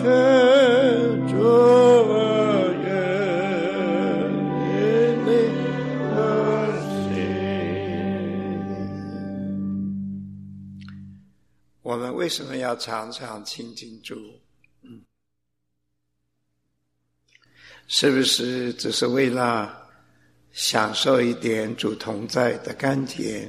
主啊，愿你的心。我们为什么要常常亲近主？是不是只是为了享受一点主同在的甘甜？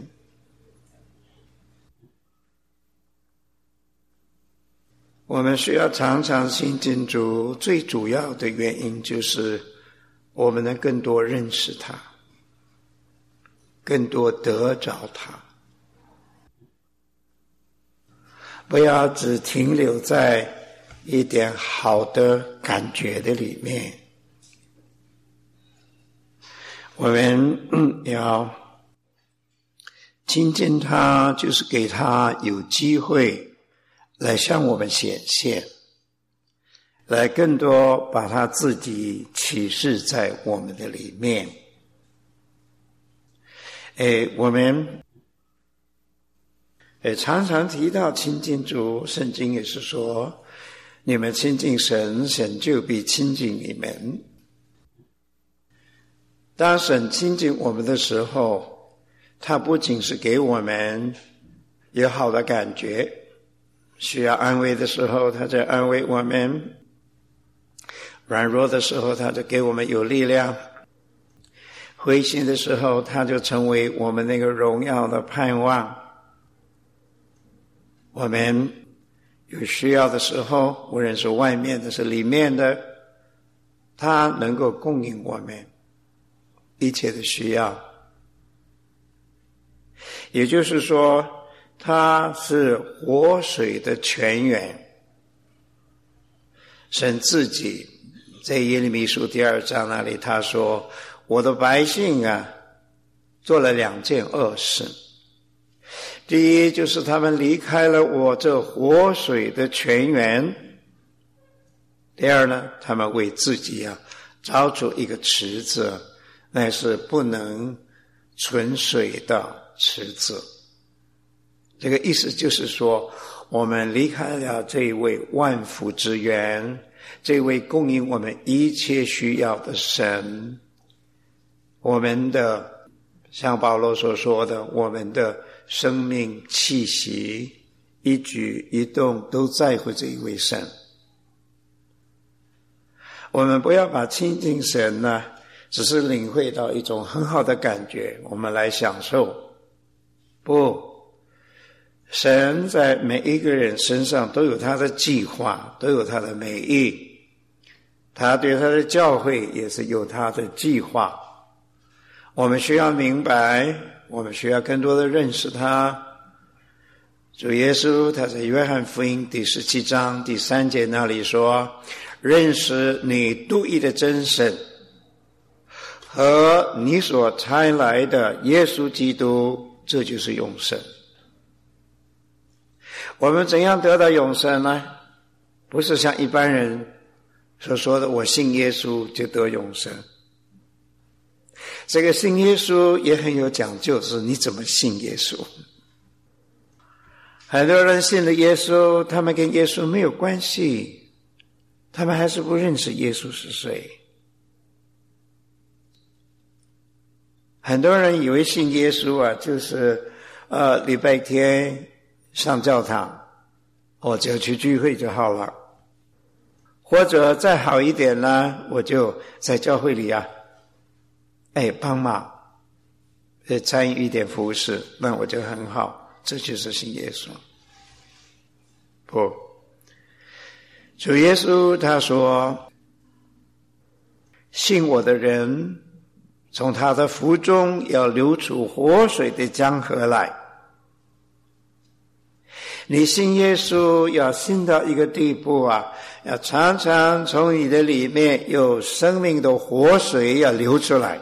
我们需要常常亲近主，最主要的原因就是我们能更多认识他，更多得着他，不要只停留在一点好的感觉的里面。我们要亲近他，就是给他有机会来向我们显现，来更多把他自己启示在我们的里面。我们常常提到亲近主，圣经也是说，你们亲近神，神就必亲近你们。当神亲近我们的时候，他不仅是给我们有好的感觉，需要安慰的时候他就安慰我们，软弱的时候他就给我们有力量，灰心的时候他就成为我们那个荣耀的盼望。我们有需要的时候，无论是外面的是里面的，他能够供应我们一切的需要。也就是说，他是活水的泉源。神自己在耶利米书2章那里他说，我的百姓啊，做了2件恶事。第一，就是他们离开了我这活水的泉源。第二呢，他们为自己凿出一个池子，那是不能存水的池子。这个意思就是说，我们离开了这一位万福之源，这位供应我们一切需要的神，我们的像保罗所说的，我们的生命气息一举一动都在乎这一位神。我们不要把亲近神呢只是领会到一种很好的感觉，我们来享受。不，神在每一个人身上都有他的计划，都有他的美意，他对他的教会也是有他的计划。我们需要明白，我们需要更多的认识他。主耶稣他在约翰福音第17章第3节那里说，认识你独一的真神和你所差来的耶稣基督，这就是永生。我们怎样得到永生呢？不是像一般人所说的我信耶稣就得永生。这个信耶稣也很有讲究，是你怎么信耶稣。很多人信了耶稣，他们跟耶稣没有关系，他们还是不认识耶稣是谁。很多人以为信耶稣就是礼拜天上教堂，我就去聚会就好了，或者再好一点呢，我就在教会里帮忙参与一点服事，那我就很好，这就是信耶稣。不，主耶稣他说，信我的人从他的腹中要流出活水的江河来。你信耶稣要信到一个地步要常常从你的里面有生命的活水要流出来。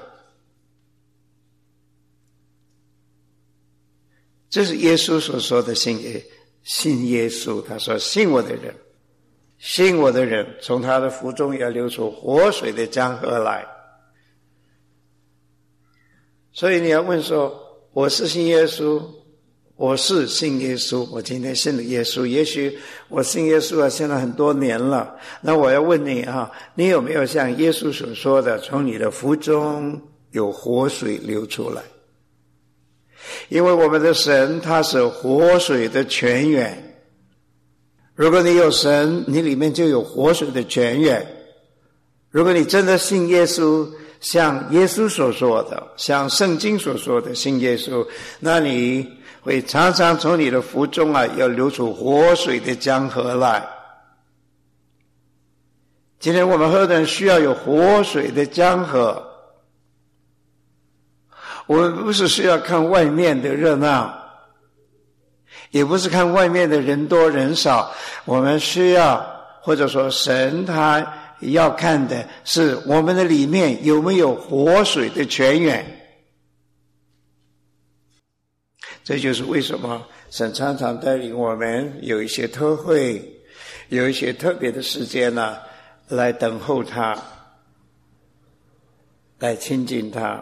这是耶稣所说的信耶稣。他说信我的人从他的腹中要流出活水的江河来。所以你要问说，我是信耶稣， 我是信耶稣，我今天信了耶稣，也许我信耶稣信了很多年了，那我要问你你有没有像耶稣所说的，从你的腹中有活水流出来？因为我们的神他是活水的泉源，如果你有神，你里面就有活水的泉源。如果你真的信耶稣，像耶稣所说的，像圣经所说的信耶稣，那你会常常从你的腹中要流出活水的江河来。今天我们何等需要有活水的江河。我们不是需要看外面的热闹，也不是看外面的人多人少，我们需要，或者说神他要看的是我们的里面有没有活水的泉源。这就是为什么神常常带领我们有一些特会，有一些特别的时间来等候他，来亲近他。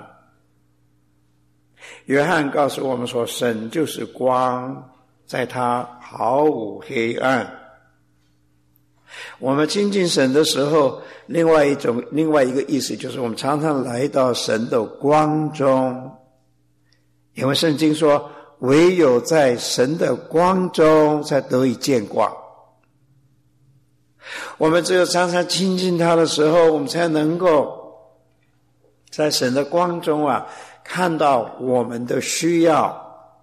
约翰告诉我们说，神就是光，在他毫无黑暗。我们亲近神的时候，另外一个意思就是我们常常来到神的光中，因为圣经说唯有在神的光中才得以见光。我们只有常常亲近他的时候，我们才能够在神的光中看到我们的需要。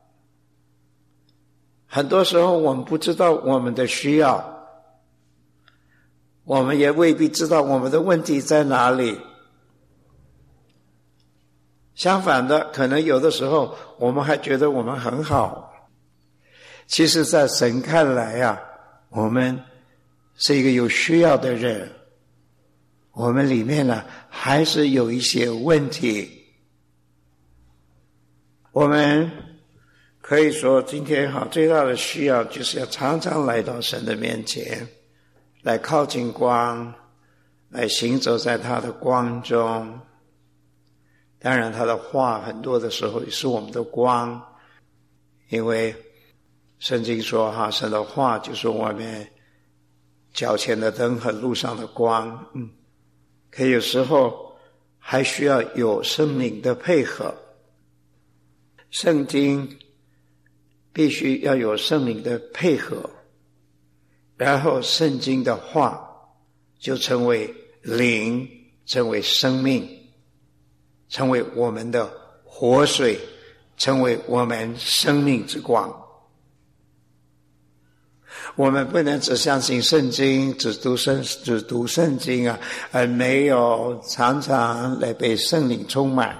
很多时候我们不知道我们的需要，我们也未必知道我们的问题在哪里。相反的，可能有的时候我们还觉得我们很好，其实在神看来我们是一个有需要的人，我们里面还是有一些问题。我们可以说今天最大的需要就是要常常来到神的面前，来靠近光，来行走在他的光中。当然他的话很多的时候也是我们的光，因为圣经说神的话就是我们脚前的灯和路上的光。可有时候还需要有圣灵的配合，圣经必须要有圣灵的配合，然后圣经的话就成为灵，成为生命，成为我们的活水，成为我们生命之光。我们不能只相信圣经，只读圣经而没有常常来被圣灵充满。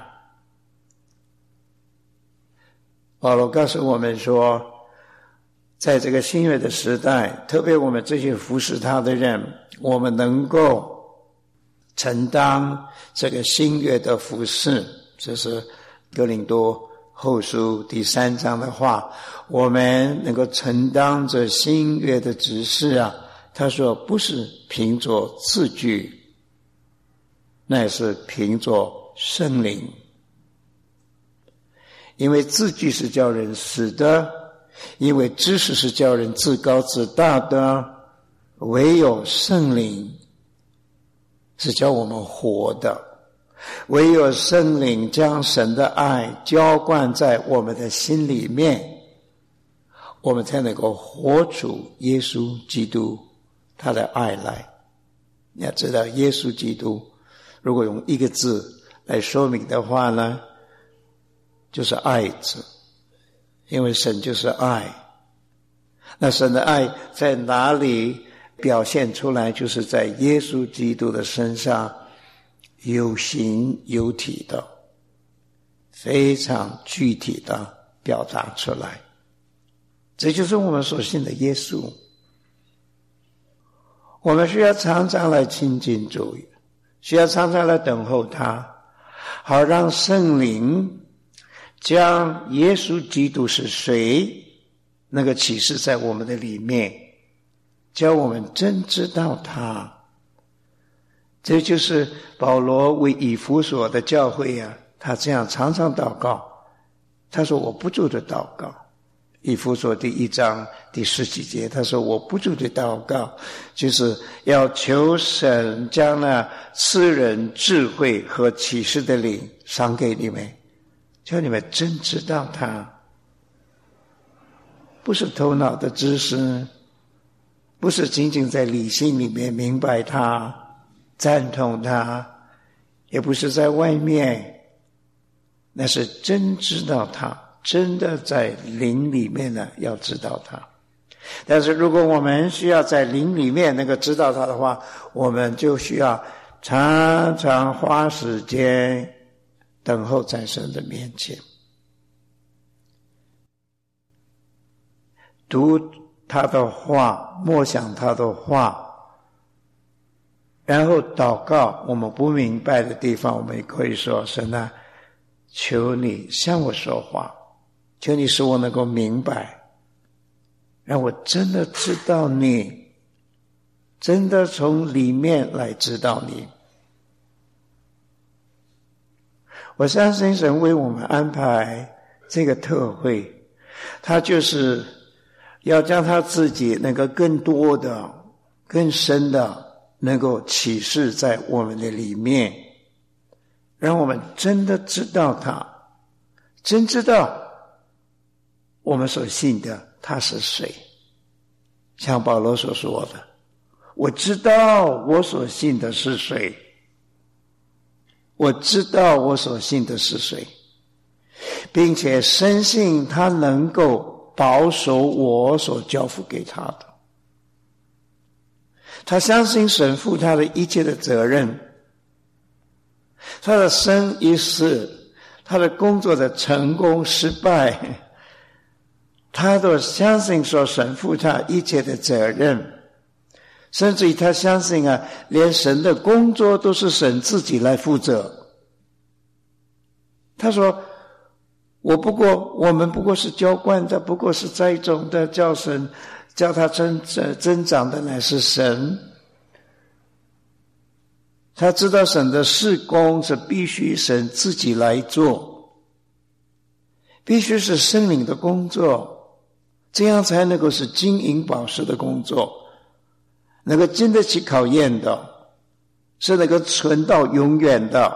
保罗告诉我们说，在这个新约的时代，特别我们这些服侍他的人，我们能够承担这个新约的服侍。这是哥林多后书第3章的话，我们能够承担这新约的指示他说不是凭着字句，那是凭着圣灵。因为字句是叫人死的，因为知识是叫人自高自大的，唯有圣灵是叫我们活的，唯有圣灵将神的爱浇灌在我们的心里面，我们才能够活出耶稣基督他的爱来。你要知道，耶稣基督如果用一个字来说明的话呢，就是爱字，因为神就是爱。那神的爱在哪里表现出来？就是在耶稣基督的身上有形有体的，非常具体的表达出来。这就是我们所信的耶稣。我们需要常常来亲近主，需要常常来等候他，好让圣灵将耶稣基督是谁那个启示在我们的里面，叫我们真知道他。这就是保罗为以弗所的教会他这样常常祷告。他说我不住的祷告， 以弗所第1章第17节，他说我不住的祷告，就是要求神将那赐人智慧和启示的灵赏给你们，叫你们真知道他，不是头脑的知识，不是仅仅在理性里面明白他赞同他，也不是在外面，那是真知道他，真的在灵里面呢，要知道他。但是如果我们需要在灵里面那个知道他的话，我们就需要常常花时间等候在神的面前，读他的话，默想他的话，然后祷告。我们不明白的地方，我们也可以说，神啊，求你向我说话，求你使我能够明白，让我真的知道你，真的从里面来知道你。我相信神为我们安排这个特会，他就是要将他自己那个更多的更深的能够启示在我们的里面，让我们真的知道他，真知道我们所信的他是谁。像保罗所说的，我知道我所信的是谁，我知道我所信的是谁，并且深信他能够保守我所交付给他的。他相信神负他的一切的责任，他的生与死，他的工作的成功失败，他都相信说神负他一切的责任，甚至于他相信连神的工作都是神自己来负责。他说我们不过是浇灌的，不过是栽种的，叫他增长的乃是神。他知道神的事工是必须神自己来做，必须是圣灵的工作，这样才能够是金银宝石的工作，能够经得起考验的，是能够存到永远的。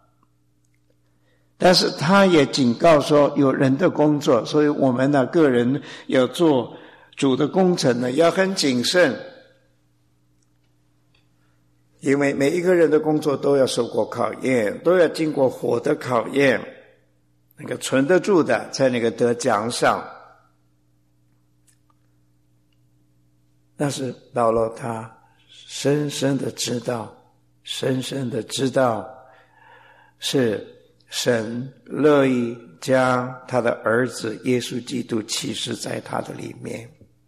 但是他也警告说，有人的工作，所以我们个人要做主的工程呢，要很谨慎，因为每一个人的工作都要受过考验，都要经过火的考验，那个存得住的才能够得奖赏。但是保罗他深深的知道是神乐意将他的儿子耶稣基督启示在他的里面，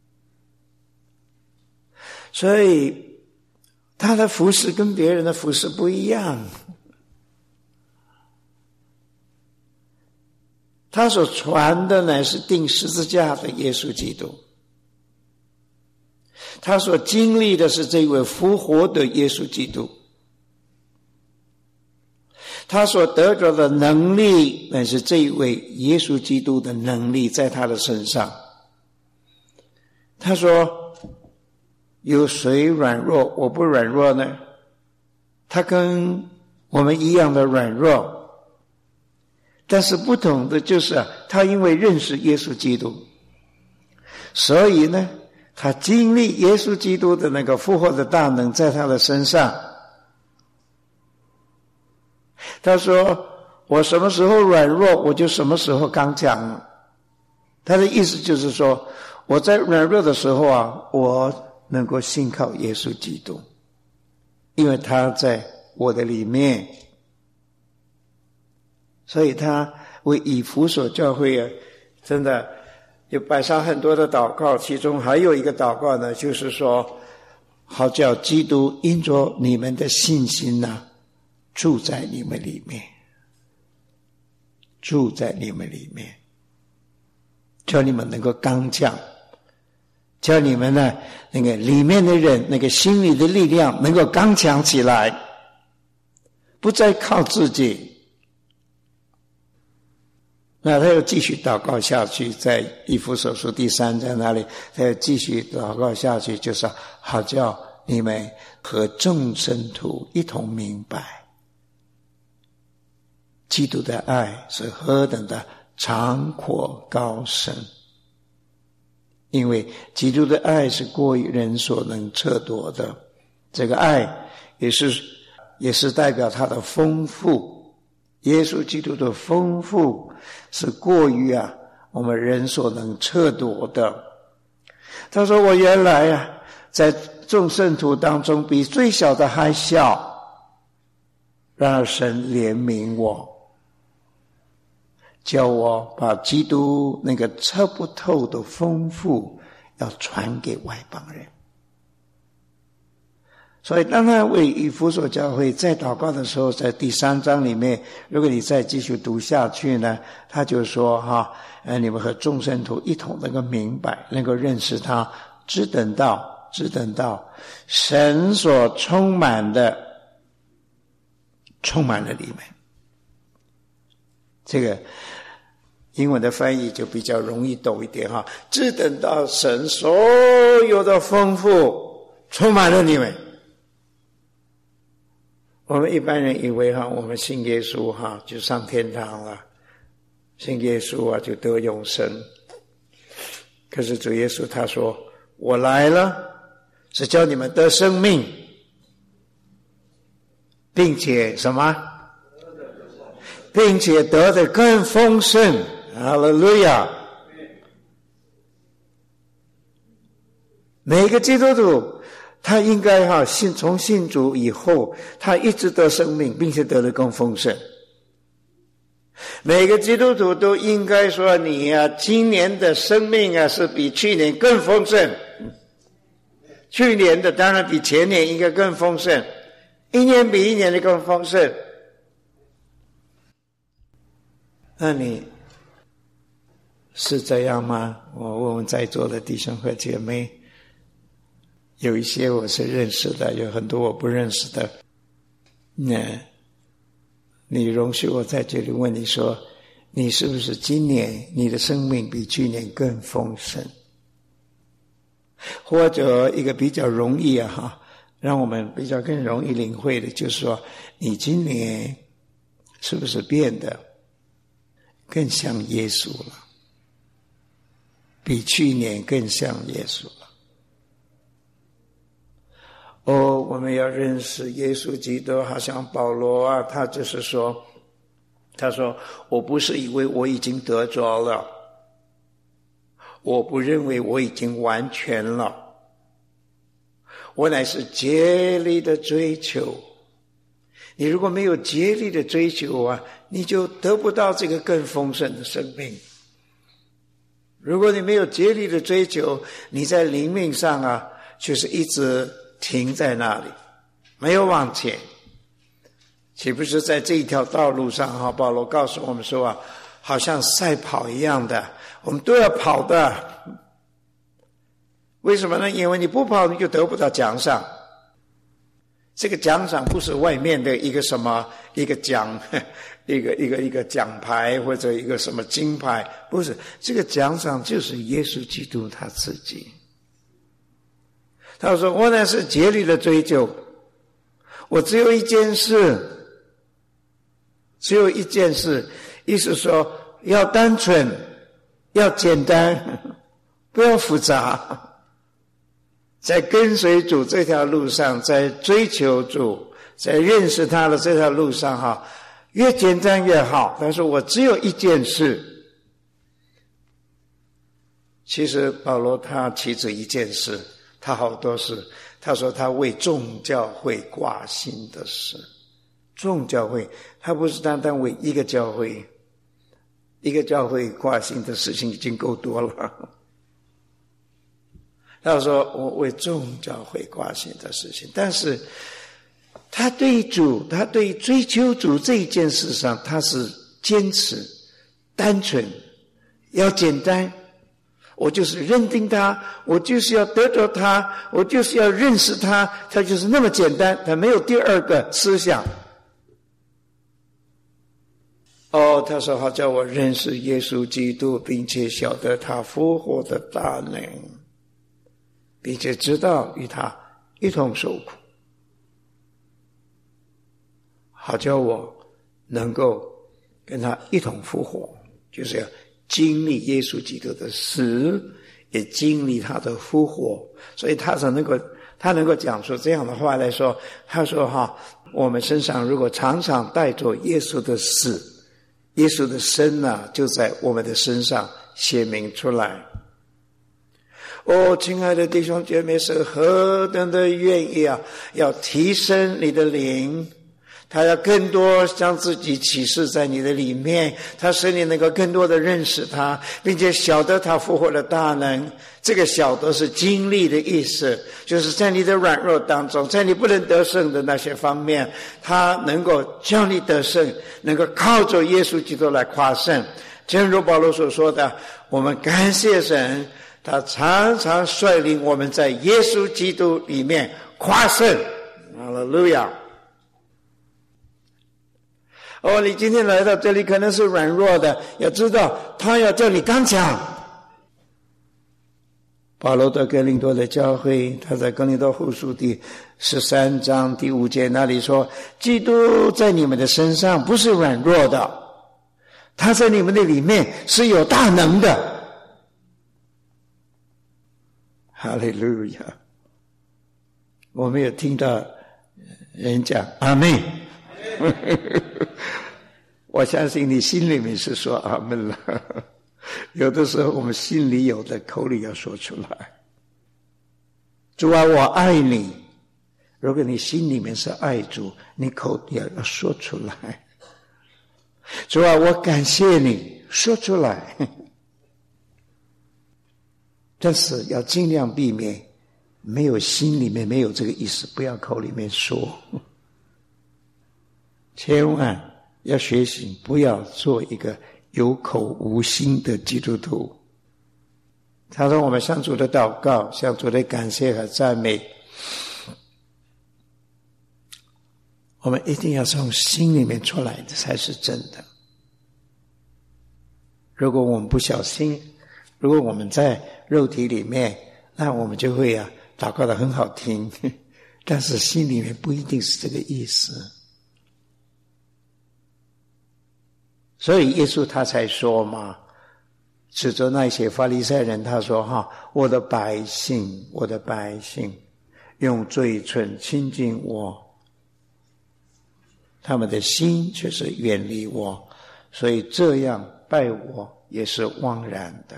所以他的服事跟别人的服事不一样，他所传的乃是钉十字架的耶稣基督，他所经历的是这位复活的耶稣基督，他所得着的能力乃是这位耶稣基督的能力在他的身上。他说有谁软弱我不软弱呢？他跟我们一样的软弱，但是不同的就是他因为认识耶稣基督，所以呢他经历耶稣基督的那个复活的大能在他的身上。他说我什么时候软弱我就什么时候刚强。他的意思就是说，我在软弱的时候我能够信靠耶稣基督，因为他在我的里面。所以他为以弗所教会真的就摆上很多的祷告，其中还有一个祷告呢，就是说好叫基督因着你们的信心住在你们里面，住在你们里面，叫你们能够刚强，叫你们那个里面的人那个心里的力量能够刚强起来，不再靠自己。 那他又继续祷告下去，在以弗所书第3章那里，他又继续祷告下去，就是好叫你们和众圣徒一同明白，基督的爱是何等的长阔高深。因为基督的爱是过于人所能测度的，这个爱也是代表他的丰富。耶稣基督的丰富是过于我们人所能测度的。他说我原来在众圣徒当中比最小的还小，然而神怜悯我，叫我把基督那个测不透的丰富要传给外邦人。所以当他为以弗所教会在祷告的时候，在第3章里面，如果你再继续读下去呢，他就说你们和众圣徒一同能够明白，能够认识他，只等到神所充满了你们。这个英文的翻译就比较容易懂一点只等到神所有的丰富充满了你们。我们一般人以为我们信耶稣就上天堂了，信耶稣就得永生。可是主耶稣他说，我来了是叫你们得生命，并且什么？并且得的更丰盛。哈利路亚！每个基督徒他应该从信主以后，他一直得生命，并且得的更丰盛。每个基督徒都应该说，你今年的生命是比去年更丰盛。去年的当然比前年应该更丰盛，一年比一年的更丰盛。那你是这样吗？我问问在座的弟兄和姐妹，有一些我是认识的，有很多我不认识的。你容许我在这里问你说，你是不是今年你的生命比去年更丰盛？或者一个比较容易让我们比较更容易领会的，就是说你今年是不是变得更像耶稣了，比去年更像耶稣了。我们要认识耶稣基督，好像保罗他就是说，他说我不是以为我已经得着了，我不认为我已经完全了，我乃是竭力的追求。你如果没有竭力的追求你就得不到这个更丰盛的生命。如果你没有竭力的追求，你在灵命上就是一直停在那里，没有往前。岂不是在这一条道路上保罗告诉我们说好像赛跑一样的，我们都要跑的。为什么呢？因为你不跑你就得不到奖赏。这个奖赏不是外面的一个什么一个奖一个奖牌或者一个什么金牌，不是，这个奖赏就是耶稣基督他自己。他说我乃是竭力的追求，我只有一件事，意思说要单纯，要简单，不要复杂。在跟随主这条路上，在追求主，在认识他的这条路上越简单越好。他说我只有一件事。其实保罗他岂止一件事，他好多事。他说他为众教会挂心的事。众教会，他不是单单为一个教会，一个教会挂心的事情已经够多了。他说我为众教会挂心的事情，但是他对主，他对追求主这一件事上，他是坚持单纯，要简单。我就是认定他，我就是要得着他，我就是要认识他，他就是那么简单，他没有第二个思想。 他说好叫我认识耶稣基督，并且晓得他复活的大能，并且知道与他一同受苦，好叫我能够跟他一同复活，就是要经历耶稣基督的死，也经历他的复活。所以他能够讲出这样的话来说，他说我们身上如果常常带着耶稣的死，耶稣的生就在我们的身上显明出来。亲爱的弟兄姐妹，是何等的愿意要提升你的灵，他要更多将自己启示在你的里面，他使你能够更多的认识他，并且晓得他复活的大能。这个晓得是经历的意思，就是在你的软弱当中，在你不能得胜的那些方面，他能够叫你得胜，能够靠着耶稣基督来夸胜。正如保罗所说的，我们感谢神，他常常率领我们在耶稣基督里面夸胜。哈利路亚。你今天来到这里可能是软弱的，要知道他要叫你刚强。保罗对哥林多的教会，他在哥林多后书第13章第5节那里说，基督在你们的身上不是软弱的，他在你们的里面是有大能的。哈利路亚。我们有听到人讲阿们。我相信你心里面是说阿们了。有的时候我们心里有的，口里要说出来。主啊，我爱你。如果你心里面是爱主，你口里要说出来。主啊，我感谢你，说出来。但是要尽量避免没有心里面没有这个意思，不要口里面说。千万要学习，不要做一个有口无心的基督徒。他说我们向主的祷告，向主的感谢和赞美，我们一定要从心里面出来的才是真的。如果我们不小心，如果我们在肉体里面，那我们就会祷告得很好听，但是心里面不一定是这个意思。所以耶稣他才说嘛，指着那些法利赛人，他说我的百姓，我的百姓用嘴唇亲近我，他们的心却是远离我，所以这样拜我也是枉然的。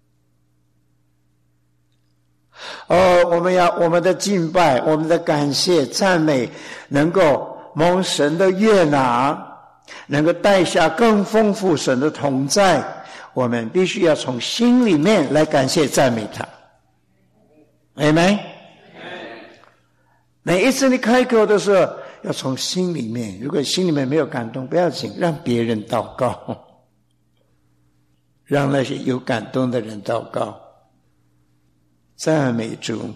我们的敬拜，我们的感谢赞美能够蒙神的悦纳，能够带下更丰富神的同在，我们必须要从心里面来感谢赞美他。Amen。 每一次你开口的时候要从心里面，如果心里面没有感动不要紧，让别人祷告，让那些有感动的人祷告，赞美主。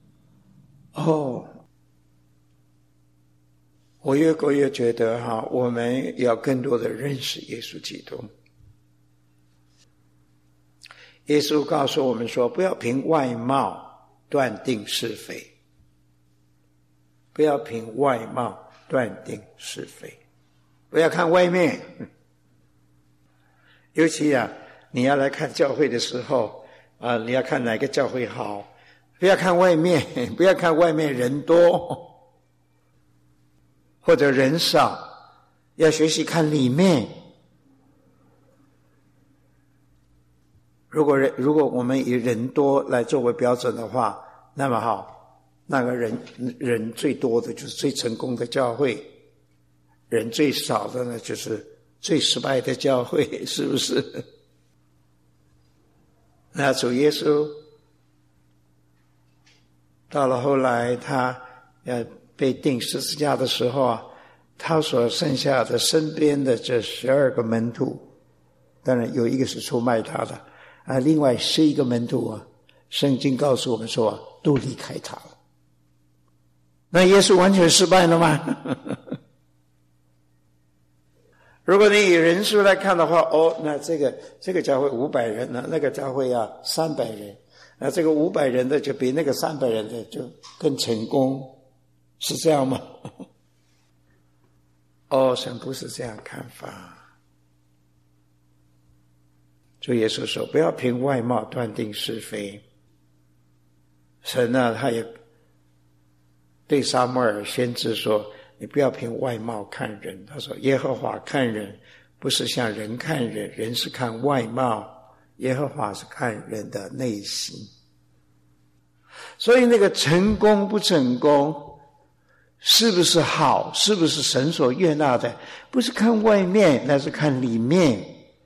我越过越觉得我们要更多的认识耶稣基督。耶稣告诉我们说，不要凭外貌断定是非，不要凭外貌断定是非，不要看外面。尤其你要来看教会的时候你要看哪个教会好，不要看外面，不要看外面人多或者人少，要学习看里面。如果我们以人多来作为标准的话，那么好，那个人最多的就是最成功的教会，人最少的呢就是最失败的教会，是不是？那主耶稣到了后来他要被钉十字架的时候他所剩下的身边的这12个门徒，当然有一个是出卖他的另外11个门徒圣经告诉我们说都离开他了。那耶稣完全失败了吗？ 如果你以人数来看的话，那这个教会500人呢，那个教会要300人，那这个500人的就比那个300人的就更成功，是这样吗？神不是这样看法。主耶稣说，不要凭外貌断定是非。神呢，他也对撒母耳先知说，你不要凭外貌看人。他说，耶和华看人不是像人看人，人是看外貌，耶和华是看人的内心。所以那个成功不成功，是不是好，是不是神所悦纳的，不是看外面，那是看里面。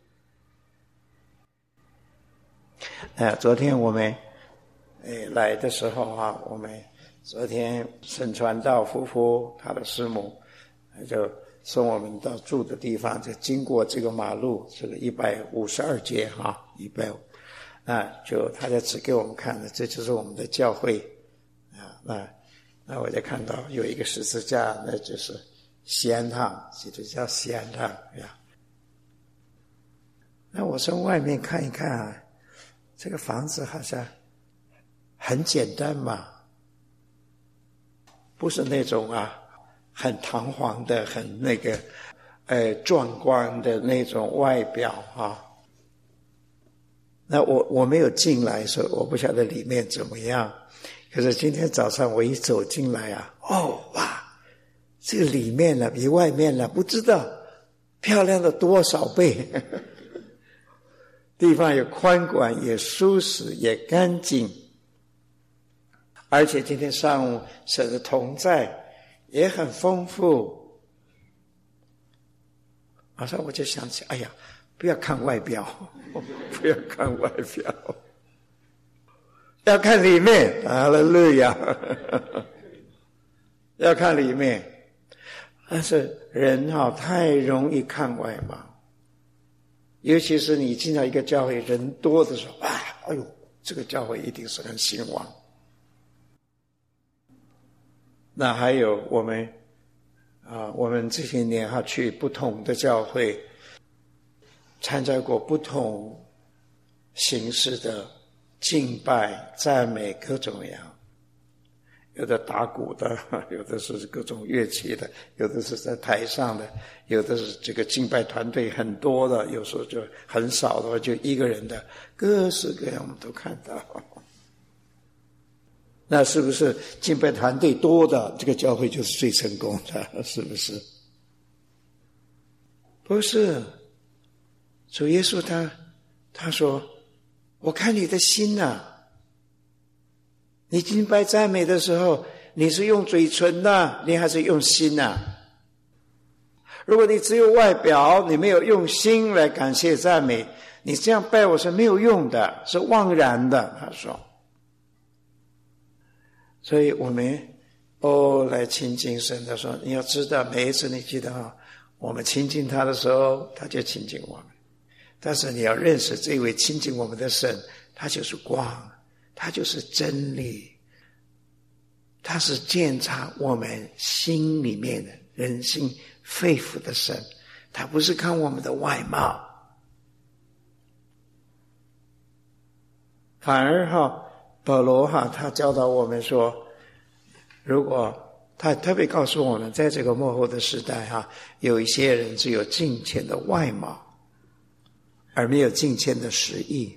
昨天我们来的时候我们昨天沈传道夫妇他的师母就送我们到住的地方，就经过这个马路，这个152街150，就他就指给我们看的，这就是我们的教会那我就看到有一个十字架，那就是西安堂，基督教西安堂呀。那我从外面看一看这个房子好像很简单嘛，不是那种很堂皇的，很那个壮观的那种外表那我没有进来，所以我不晓得里面怎么样。可是今天早上我一走进来哇，这个里面比外面不知道漂亮了多少倍。地方也宽广，也舒适，也干净。而且今天上午神的同在也很丰富。马上我就想起，哎呀，不要看外表，不要看外表，要看里面。哈利路亚，要看里面。但是人太容易看外貌，尤其是你进到一个教会人多的时候，哎呦，这个教会一定是很兴旺。那还有我们这些年去不同的教会，参加过不同形式的敬拜、赞美，各种样。有的打鼓的，有的是各种乐器的，有的是在台上的，有的是这个敬拜团队很多的，有时候就很少的话就一个人的，各式各样我们都看到。那是不是敬拜团队多的这个教会就是最成功的？是不是？不是。主耶稣他说，我看你的心你敬拜赞美的时候，你是用嘴唇你还是用心如果你只有外表，你没有用心来感谢赞美，你这样拜我是没有用的，是枉然的。他说，所以我们来亲近神的时候，你要知道，每一次你记得我们亲近他的时候，他就亲近我们。但是你要认识这位亲近我们的神，他就是光，他就是真理，他是鉴察我们心里面的人心肺腑的神，他不是看我们的外貌。反而保罗他教导我们说，如果他特别告诉我们，在这个末后的时代有一些人只有敬虔的外貌，而没有敬虔的实意。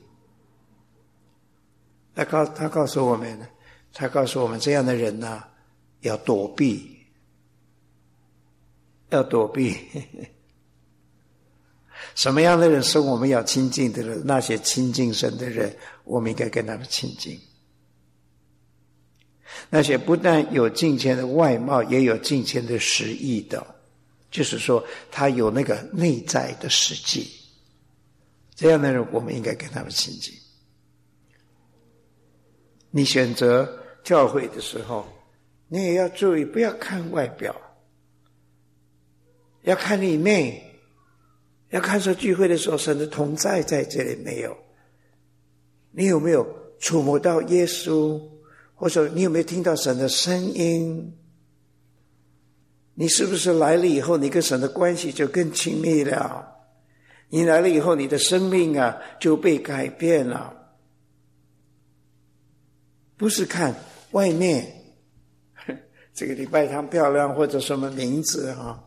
他告诉我们，这样的人要躲避，要躲避。什么样的人是我们要亲近的人？那些亲近神的人，我们应该跟他们亲近。那些不但有敬虔的外貌，也有敬虔的实意的，就是说他有那个内在的实际，这样的人我们应该跟他们亲近。你选择教会的时候，你也要注意，不要看外表，要看里面，要看说聚会的时候神的同在在这里没有，你有没有触摸到耶稣，或者你有没有听到神的声音？ 你是不是来了以后，你跟神的关系就更亲密了？你来了以后，你的生命啊就被改变了。不是看外面这个礼拜堂漂亮或者什么名字啊，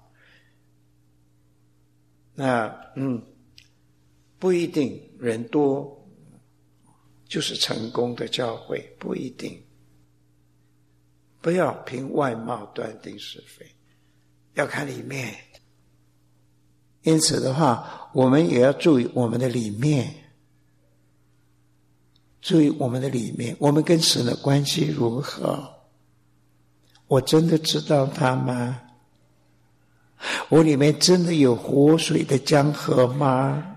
那不一定人多就是成功的教会，不一定。不要凭外貌断定是非，要看里面。因此的话，我们也要注意我们的里面，注意我们的里面，我们跟神的关系如何？我真的知道他吗？我里面真的有活水的江河吗？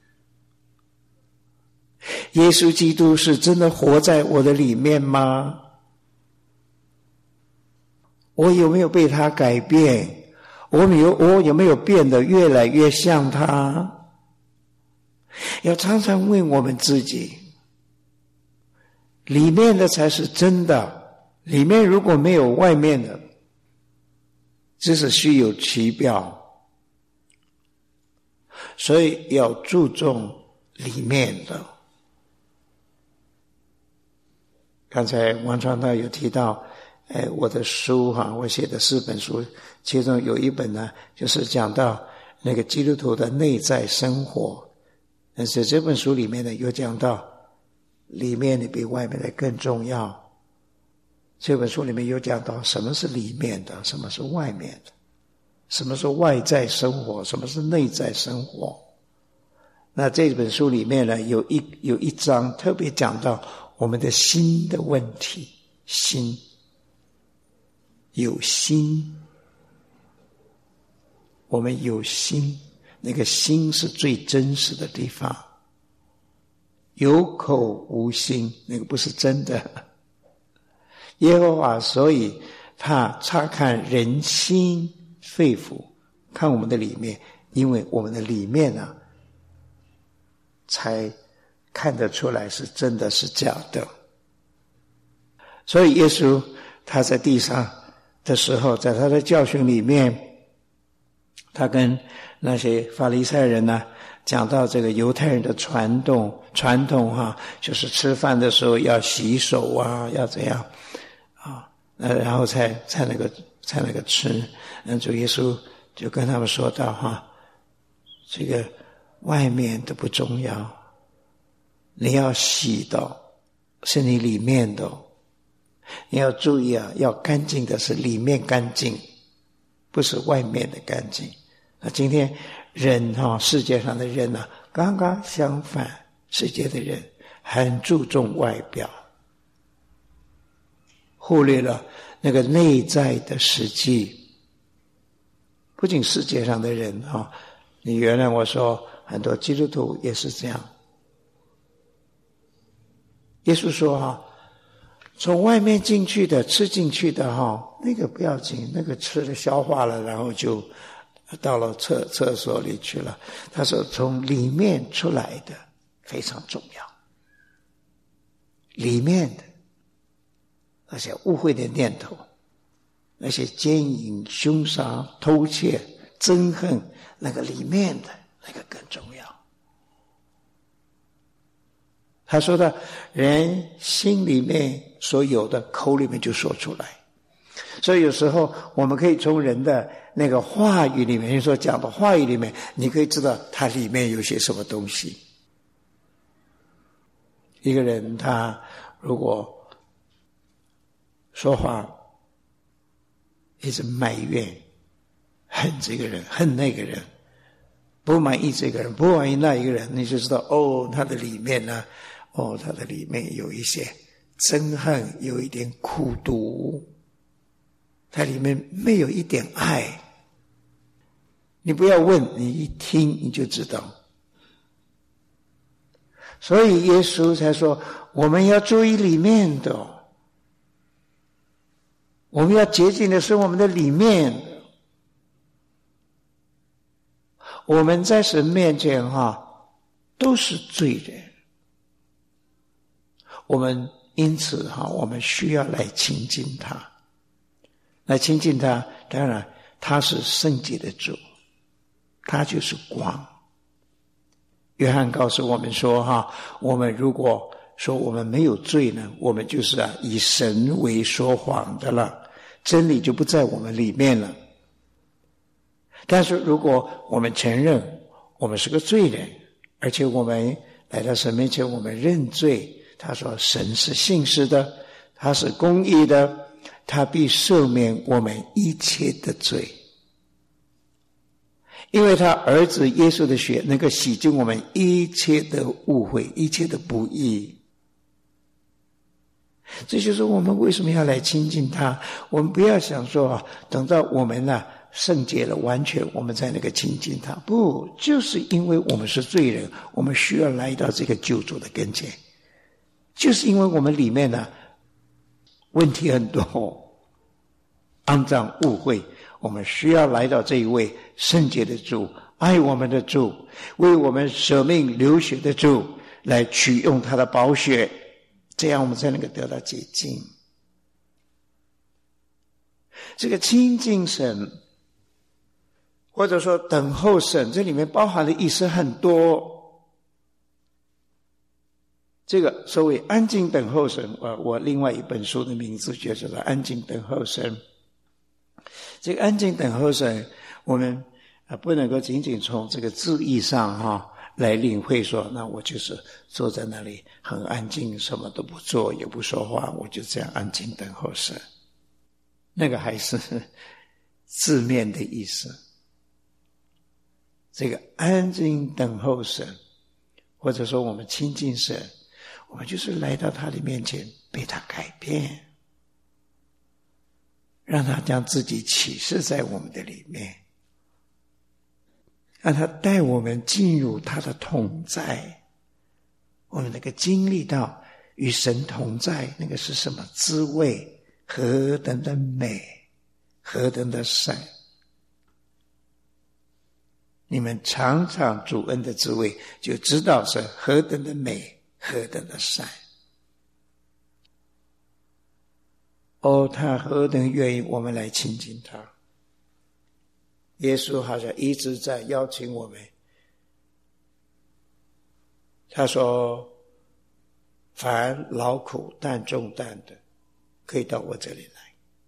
耶稣基督是真的活在我的里面吗？我有没有被他改变？我有没有变得越来越像他？要常常问我们自己，里面的才是真的，里面如果没有外面的，只是虚有其表。所以要注重里面的。刚才王传道有提到我的书我写的4本书，其中有一本呢，就是讲到那个基督徒的内在生活。但是这本书里面呢，有讲到里面的比外面的更重要。这本书里面有讲到什么是里面的，什么是外面的，什么是外在生活，什么是内在生活。那这本书里面呢，有一章特别讲到我们的心的问题。心有心，我们有心，那个心是最真实的地方。有口无心，那个不是真的。耶和华所以他察看人心肺腑，看我们的里面，因为我们的里面才看得出来是真的是假的。所以耶稣他在地上的时候，在他的教训里面，他跟那些法利赛人讲到这个犹太人的传统就是吃饭的时候要洗手要怎样然后才那个吃。主耶稣就跟他们说到这个外面的不重要，你要洗的是你里面的。你要注意要干净的是里面干净，不是外面的干净。那今天人世界上的人刚刚相反，世界的人很注重外表，忽略了那个内在的实际。不仅世界上的人你原谅我说，很多基督徒也是这样。耶稣说从外面进去的吃进去的那个不要紧，那个吃了消化了，然后就到了厕所里去了。他说从里面出来的非常重要，里面的那些污秽的念头，那些奸淫凶杀偷窃憎恨，那个里面的那个更重要。他说的人心里面所有的口里面就说出来。所以有时候我们可以从人的那个话语里面，你所讲的话语里面，你可以知道他里面有些什么东西。一个人他如果说话一直埋怨，恨这个人，恨那个人，不满意这个人，不满意那一个人，你就知道他的里面他的里面有一些憎恨，有一点苦毒，它里面没有一点爱。你不要问，你一听你就知道。所以耶稣才说我们要注意里面的，我们要洁净的是我们的里面。我们在神面前都是罪人，我们因此我们需要来亲近他。来亲近他，当然他是圣洁的主，他就是光。约翰告诉我们说我们如果说我们没有罪呢，我们就是以神为说谎的了，真理就不在我们里面了。但是如果我们承认我们是个罪人，而且我们来到神面前，我们认罪，他说神是信实的，他是公义的，他必赦免我们一切的罪，因为他儿子耶稣的血能够洗净我们一切的误会，一切的不义。这就是我们为什么要来亲近他。我们不要想说等到我们圣洁了，完全我们才能够亲近他，不，就是因为我们是罪人，我们需要来到这个救主的跟前，就是因为我们里面问题很多，肮脏误会，我们需要来到这一位圣洁的主，爱我们的主，为我们舍命流血的主，来取用他的宝血，这样我们才能够得到洁净。这个亲近神或者说等候神，这里面包含的意思很多。这个所谓安静等候神，我另外一本书的名字就叫做安静等候神。这个安静等候神，我们不能够仅仅从这个字义上来领会说，那我就是坐在那里很安静，什么都不做也不说话，我就这样安静等候神。那个还是字面的意思。这个安静等候神，或者说我们亲近神，我们就是来到他的面前，被他改变，让他将自己启示在我们的里面，让他带我们进入他的同在，我们能够经历到与神同在，那个是什么滋味，何等的美，何等的善。你们尝尝主恩的滋味，就知道是何等的美，何等的善。他何等愿意我们来亲近他。耶稣好像一直在邀请我们，他说凡劳苦担重担的，可以到我这里来。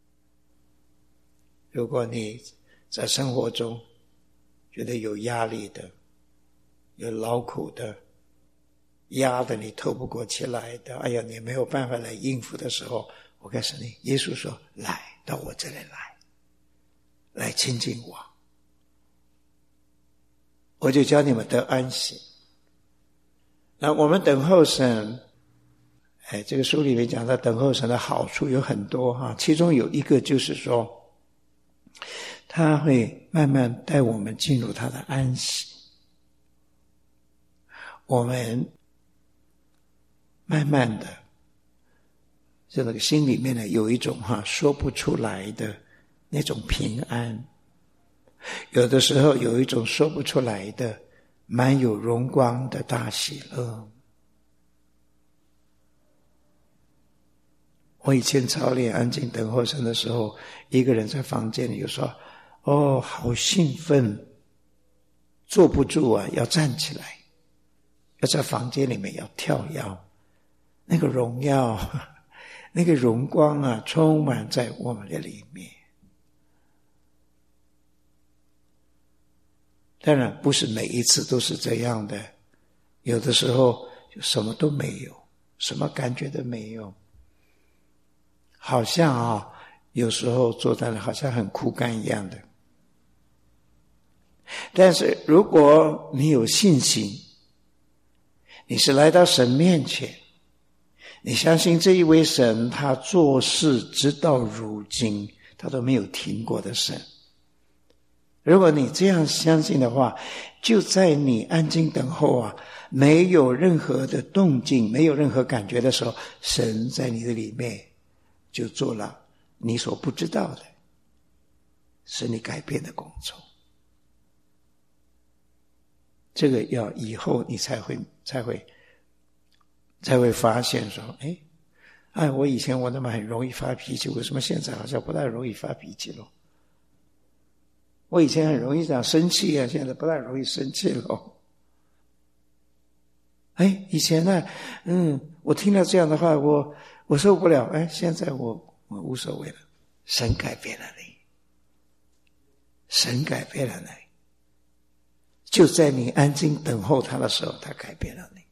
如果你在生活中觉得有压力的，有劳苦的，压得你透不过气来的，哎呀，你没有办法来应付的时候，我告诉你，耶稣说，来到我这里来亲近我，我就教你们得安息。那我们等候神，这个书里面讲到等候神的好处有很多其中有一个就是说，他会慢慢带我们进入他的安息。我们慢慢的这个心里面有一种说不出来的那种平安，有的时候有一种说不出来的满有荣光的大喜乐。我以前操练安静等候神的时候，一个人在房间里就说，好兴奋，坐不住要站起来，要在房间里面要跳跃，那个荣耀，那个荣光充满在我们的里面。当然不是每一次都是这样的，有的时候就什么都没有，什么感觉都没有，好像有时候坐在那好像很枯干一样的。但是如果你有信心，你是来到神面前，你相信这一位神他做事直到如今他都没有停过的神，如果你这样相信的话，就在你安静等候没有任何的动静，没有任何感觉的时候，神在你的里面就做了你所不知道的使你改变的工作。这个要以后你才会发现说，我以前我那么很容易发脾气，为什么现在好像不太容易发脾气了？ 我以前很容易讲生气啊，现在不太容易生气了。以前呢，我听到这样的话，我受不了。现在我无所谓了。神改变了你，神改变了你，就在你安静等候他的时候，他改变了你。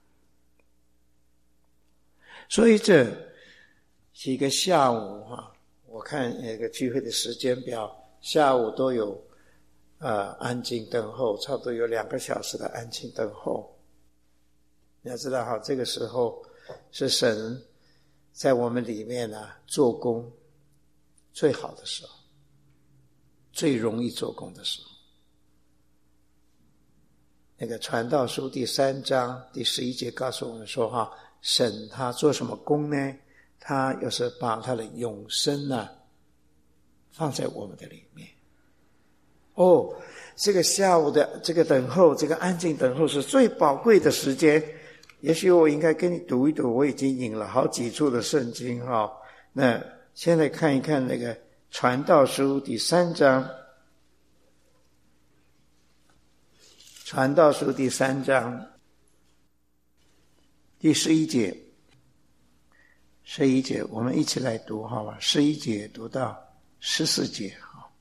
所以这几个下午我看那个聚会的时间表，下午都有安静等候，差不多有2个小时的安静等候。你要知道这个时候是神在我们里面做工最好的时候，最容易做工的时候。那个传道书第3章第11节告诉我们说神他做什么工呢？他又是把他的永生放在我们的里面。这个下午的这个等候，这个安静等候是最宝贵的时间。也许我应该跟你读一读，我已经引了好几处的圣经那现在看一看那个传道书第3章，传道书第3章第11节，11节我们一起来读好吧，11节读到14节。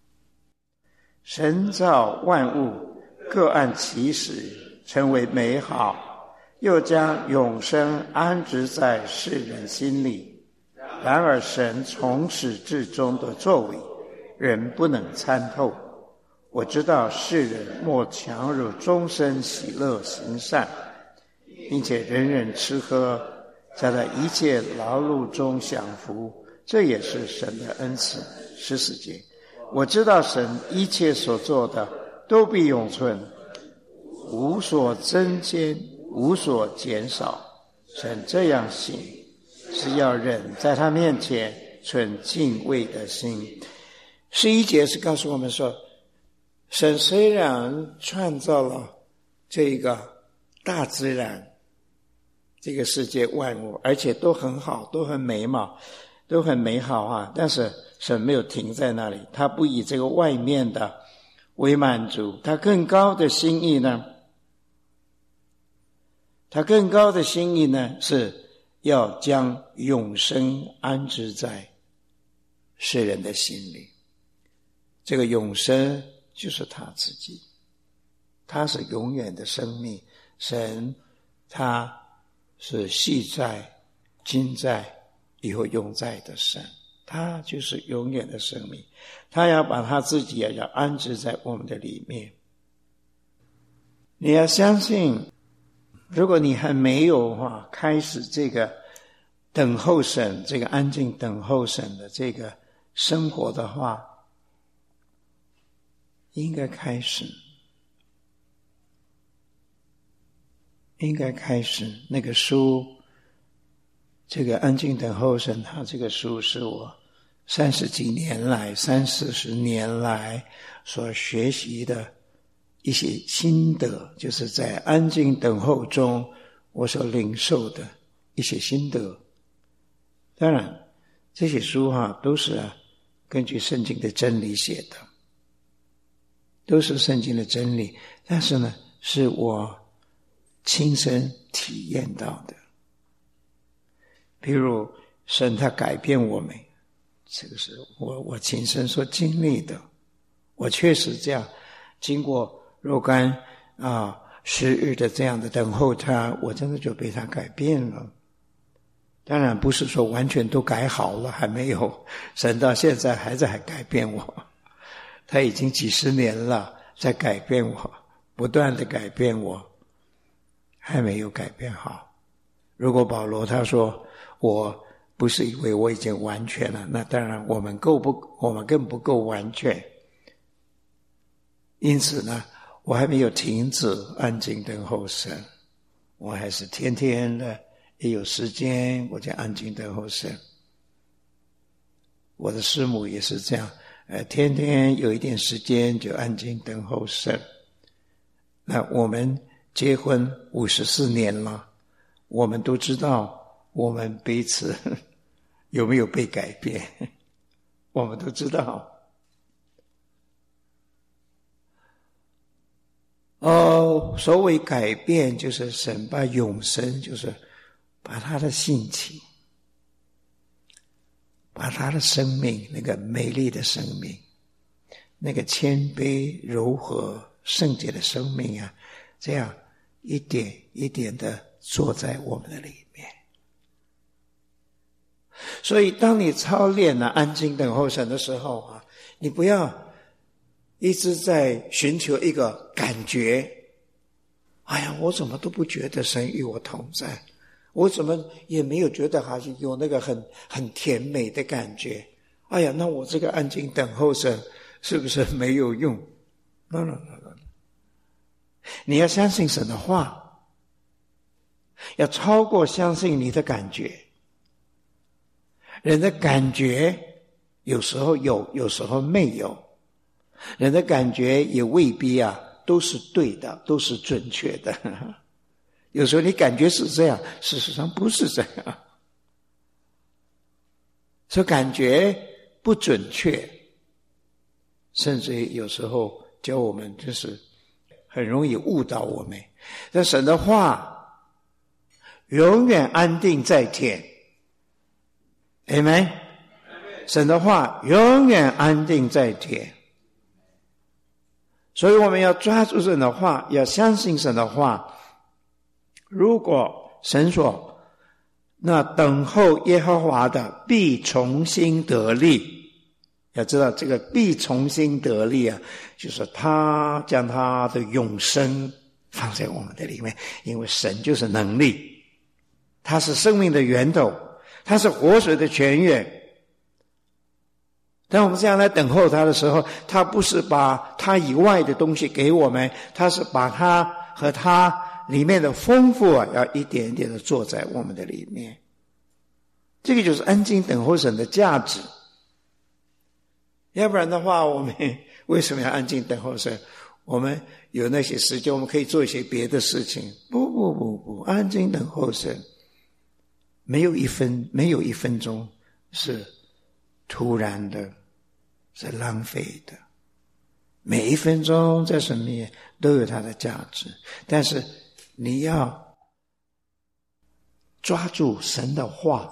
神造万物，各按其时成为美好，又将永生安置在世人心里。然而神从始至终的作为，人不能参透。我知道世人莫强如终身喜乐行善，并且人人吃喝，在一切劳碌中享福，这也是神的恩赐。14节，我知道神一切所做的都必永存，无所增减，无所减少。神这样行，是要人在他面前存敬畏的心。11节是告诉我们说，神虽然创造了这个大自然，这个世界万物，而且都很好，都很美貌，都很美好但是神没有停在那里，他不以这个外面的为满足，他更高的心意呢，是要将永生安置在世人的心里。这个永生就是他自己，他是永远的生命。神他是昔在、今在、以后永在的神，他就是永远的生命。他要把他自己要安置在我们的里面。你要相信，如果你还没有开始这个等候神，这个安静等候神的这个生活的话，应该开始那个书，这个安静等候神，他这个书是我30年来所学习的一些心得，就是在安静等候中我所领受的一些心得。当然这些书都是根据圣经的真理写的，都是圣经的真理，但是呢是我亲身体验到的。比如神他改变我们，这个是我亲身所经历的。我确实这样经过若干10日的这样的等候他，我真的就被他改变了。当然不是说完全都改好了，还没有，神到现在还在改变我，他已经几十年了在改变我，不断的改变我，还没有改变好。如果保罗他说我不是以为我已经完全了，那当然我们更不够完全。因此呢，我还没有停止安静等候神，我还是天天的一有时间我就安静等候神。我的师母也是这样，天天有一点时间就安静等候神。那我们结婚54年了，我们都知道我们彼此有没有被改变，我们都知道。 所谓改变，就是神把永生，就是把他的性情，把他的生命，那个美丽的生命，那个谦卑柔和圣洁的生命啊，这样一点一点的坐在我们的里面。所以当你操练安静等候神的时候啊，你不要一直在寻求一个感觉，哎呀，我怎么都不觉得神与我同在，我怎么也没有觉得好像有那个很甜美的感觉，哎呀，那我这个安静等候神是不是没有用？ No， 你要相信神的话，要超过相信你的感觉。人的感觉有时候有，有时候没有，人的感觉也未必都是对的，都是准确的。有时候你感觉是这样，事实上不是这样。所以感觉不准确，甚至于有时候教我们就是很容易误导我们。但神的话永远安定在天。Amen。 神的话永远安定在天。所以我们要抓住神的话，要相信神的话。如果神说，那等候耶和华的必重新得力。要知道这个必重新得力就是他将他的永生放在我们的里面，因为神就是能力，他是生命的源头，他是活水的泉源。当我们这样来等候他的时候，他不是把他以外的东西给我们，他是把他和他里面的丰富要一点一点的做在我们的里面。这个就是安静等候神的价值。要不然的话，我们为什么要安静等候神？我们有那些时间，我们可以做一些别的事情。不，安静等候神，没有一分钟是突然的，是浪费的。每一分钟在神面前都有它的价值，但是你要抓住神的话。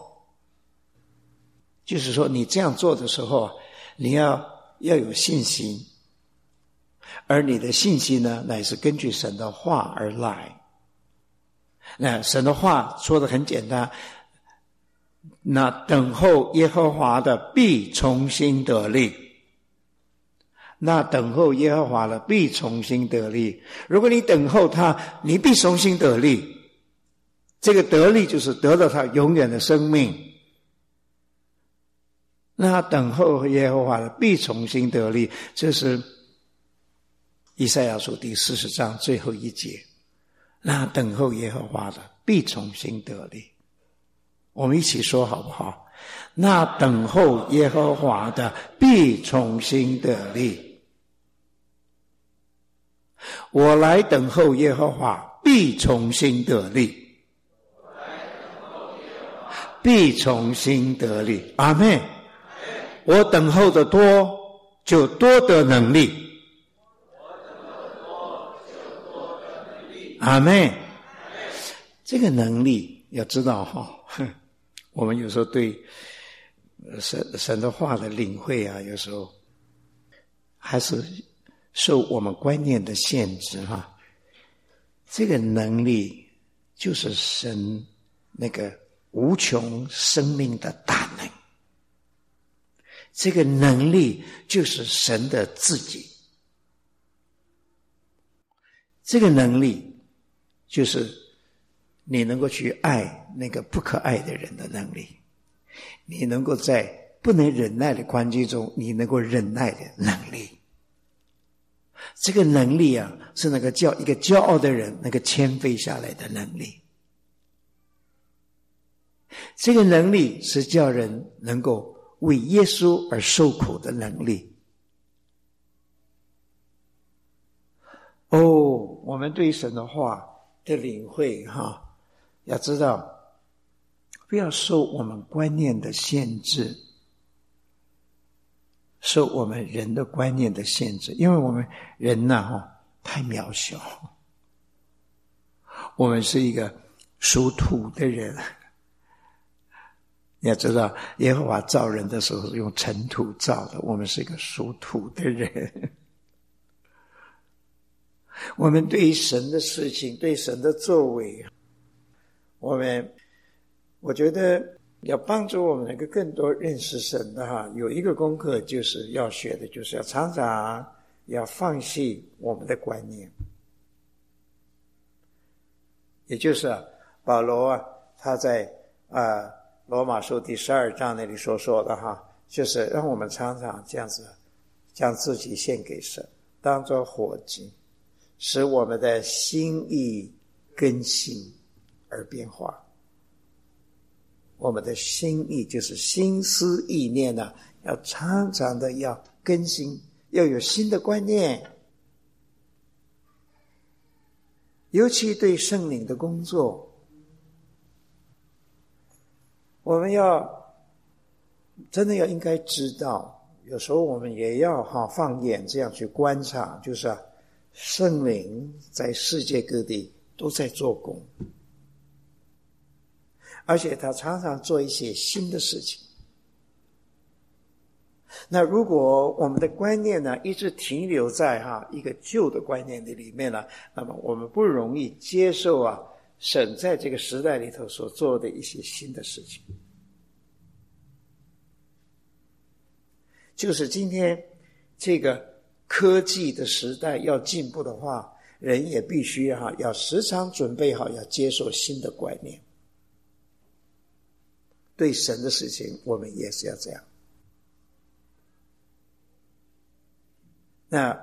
就是说你这样做的时候，你要有信心，而你的信心呢，乃是根据神的话而来。那神的话说得很简单，那等候耶和华的必重新得力。那等候耶和华的必重新得力。如果你等候他，你必重新得力。这个得力就是得到他永远的生命。那等候耶和华的必重新得力，这是以赛亚书第40章最后一节。那等候耶和华的必重新得力。我们一起说好不好？那等候耶和华的必重新得力。我来等候耶和华必重新得力。必重新得力。阿们。我等候的多，就多得能力。阿们。这个能力要知道我们有时候对神的话的领会有时候还是受我们观念的限制这个能力就是神那个无穷生命的大能。这个能力就是神的自己。这个能力就是你能够去爱那个不可爱的人的能力，你能够在不能忍耐的关系中，你能够忍耐的能力。这个能力是那个叫一个骄傲的人那个谦卑下来的能力。这个能力是叫人能够为耶稣而受苦的能力。我们对神的话的领会要知道不要受我们观念的限制，受我们人的观念的限制。因为我们人太太渺小。我们是一个属土的人，你要知道耶和华造人的时候是用尘土造的，我们是一个属土的人。我们对于神的事情，对神的作为，我觉得要帮助我们能够更多认识神的有一个功课就是要学的，就是要常常要放弃我们的观念。也就是保罗他在罗马书第12章那里所说的就是让我们常常这样子将自己献给神，当作活祭，使我们的心意更新而变化。我们的心意就是心思意念要常常的要更新，要有新的观念，尤其对圣灵的工作，我们真的应该知道，有时候我们也要放眼这样去观察，就是圣灵在世界各地都在做工，而且他常常做一些新的事情。那如果我们的观念一直停留在一个旧的观念的里面那么我们不容易接受神在这个时代里头所做的一些新的事情。就是今天这个科技的时代要进步的话，人也必须要时常准备好要接受新的观念。对神的事情我们也是要这样。那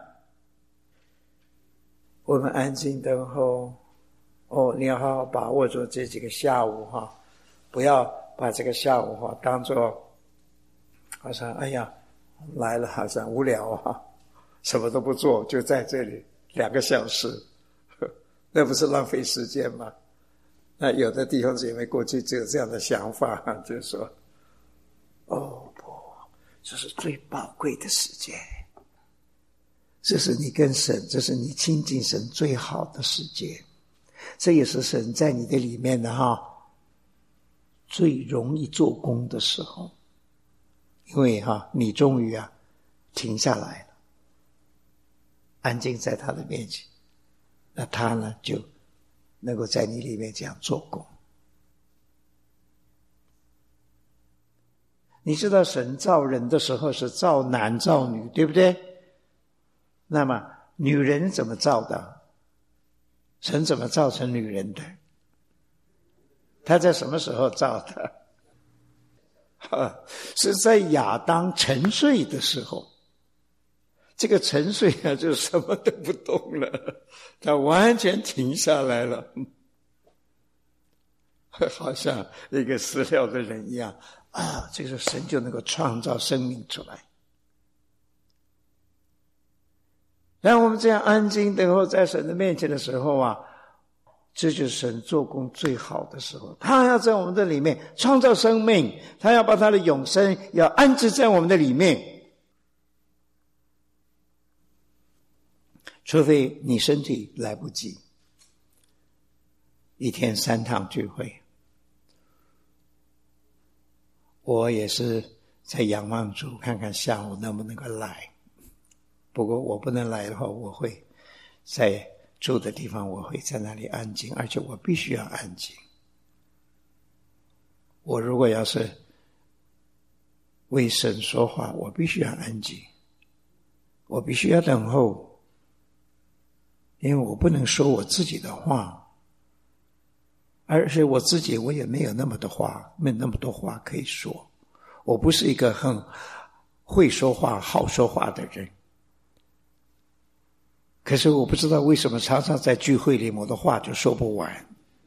我们安静等候你要好好把握住这几个下午不要把这个下午当作好像来了好像无聊什么都不做，就在这里2个小时，那不是浪费时间吗？那有的弟兄姐妹过去就有这样的想法，就是说不，这是最宝贵的时间，这是你跟神，这是你亲近神最好的时间，这也是神在你的里面最容易做工的时候。因为你终于停下来了，安静在他的面前，那他呢就能够在你里面这样做工。你知道神造人的时候是造男造女，对不对？那么女人怎么造的？神怎么造成女人的？他在什么时候造的？是在亚当沉睡的时候。这个沉睡就什么都不动了，他完全停下来了，好像一个死了的人一样这个时候神就能够创造生命出来。然后我们这样安静等候在神的面前的时候这就是神做工最好的时候。他要在我们的里面创造生命，他要把他的永生要安置在我们的里面。除非你身体来不及1天3趟聚会。我也是在仰望主，看看下午能不能够来。不过我不能来的话，我会在住的地方，我会在那里安静，而且我必须要安静。我如果要是为神说话，我必须要安静，我必须要等候，因为我不能说我自己的话，而且我自己我也没有那么多话，没有那么多话可以说。我不是一个很会说话、好说话的人。可是我不知道为什么常常在聚会里我的话就说不完。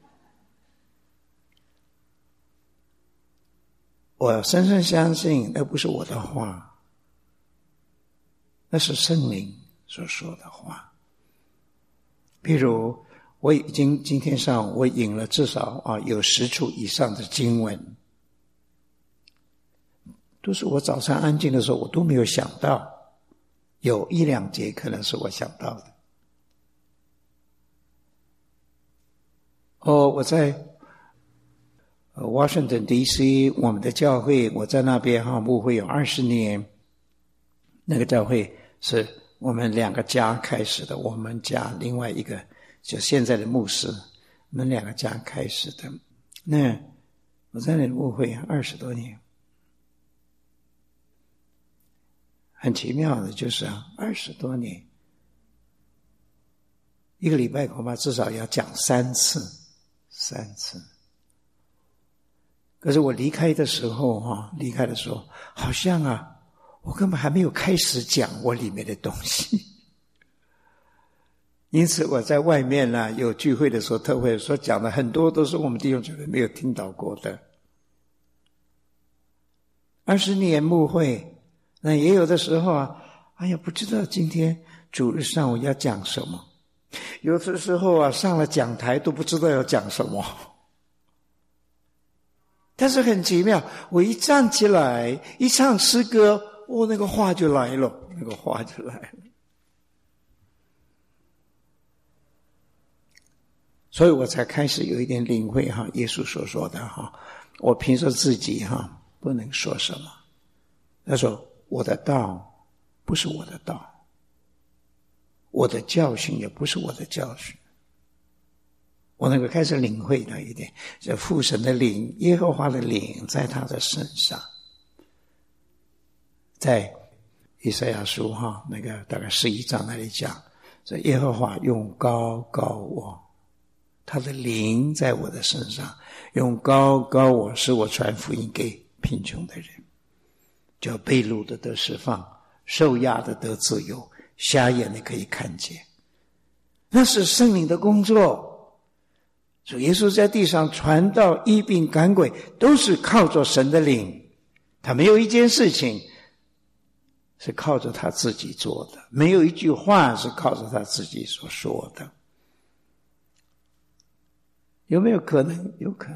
我深深相信那不是我的话，那是圣灵所说的话。譬如我已经今天上午我引了至少有10处以上的经文，都是我早上安静的时候我都没有想到，有1-2节可能是我想到的。 我在Washington DC 我们的教会，我在那边牧会有20年。那个教会是我们2个家开始的，我们家另外一个就现在的牧师，我们2个家开始的。那我在那里牧会20多年。很奇妙的就是20多年，一个礼拜恐怕至少要讲3次。可是我离开的时候好像我根本还没有开始讲我里面的东西。因此我在外面有聚会的时候，特会所讲的很多都是我们弟兄姊妹没有听到过的。20年牧会，那也有的时候不知道今天主日上午要讲什么，有的时候上了讲台都不知道要讲什么。但是很奇妙，我一站起来一唱诗歌，那个话就来了。所以我才开始有一点领会耶稣所说的我凭着自己不能说什么。他说我的道不是我的道，我的教训也不是我的教训。我能够开始领会到一点，这父神的灵，耶和华的灵在他的身上。在以赛亚书那个大概11章那里讲，这耶和华用膏膏我，他的灵在我的身上，用膏膏我，使我传福音给贫穷的人，叫被掳的得释放，受压的得自由，瞎眼的可以看见。那是圣灵的工作。主耶稣在地上传道、医病、赶鬼，都是靠着神的灵。他没有一件事情是靠着他自己做的，没有一句话是靠着他自己所说的。有没有可能？有可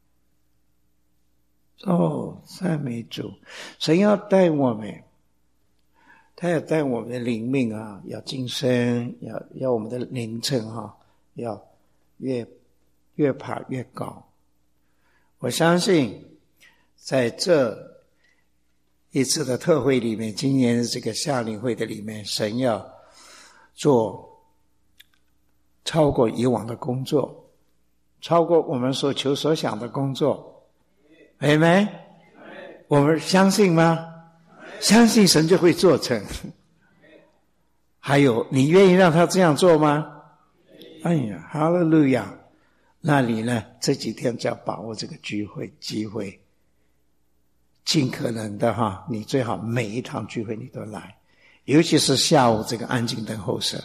能。赞美主，神要带我们，他要带我们的灵命要晋升，要我们的灵程要越爬越高。我相信在这一次的特会里面，今年的这个夏令会的里面，神要做超过以往的工作，超过我们所求所想的工作。Amen？ 我们相信吗？相信神就会做成。还有，你愿意让他这样做吗？哈利路亚！那你呢？这几天就要把握这个机会，尽可能的你最好每一堂聚会你都来，尤其是下午这个安静等候社，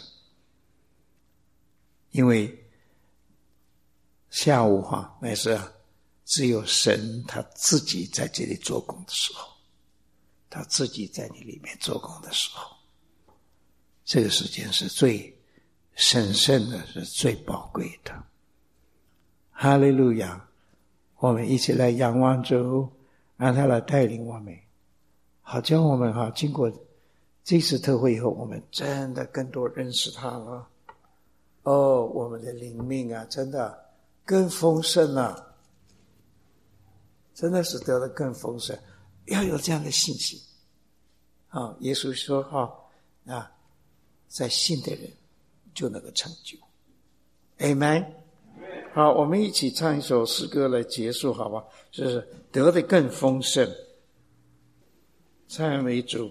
因为下午那是只有神他自己在这里做工的时候，他自己在你里面做工的时候，这个时间是最神圣的，是最宝贵的。哈利路亚！我们一起来仰望主，让他来带领我们，好叫我们经过这次特会以后，我们真的更多认识他了。我们的灵命真的更丰盛了，真的是得了更丰盛，要有这样的信心。耶稣说在信的人就能够成就。Amen。好，我们一起唱一首诗歌来结束，好吧？就是得的更丰盛。赞美主，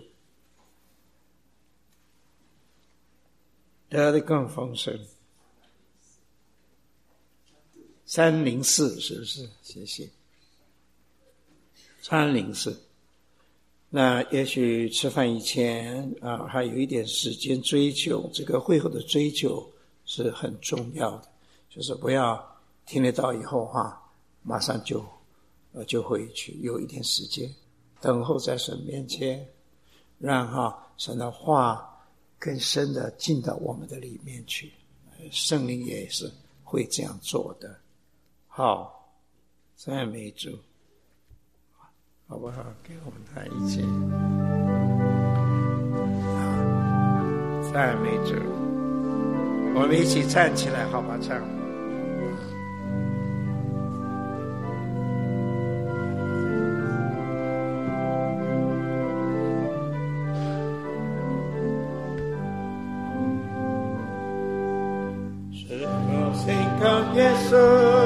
得的更丰盛。304是不是？谢谢。304。那也许吃饭以前还有一点时间追求，这个会后的追求是很重要的，就是不要听得到以后马上就回去，有一点时间等候在神面前，让神的话更深的进到我们的里面去。圣灵也是会这样做的。好，赞美主，好不好？给我们谈一起。赞美主，我们一起站起来，好吧？唱。 靠耶稣。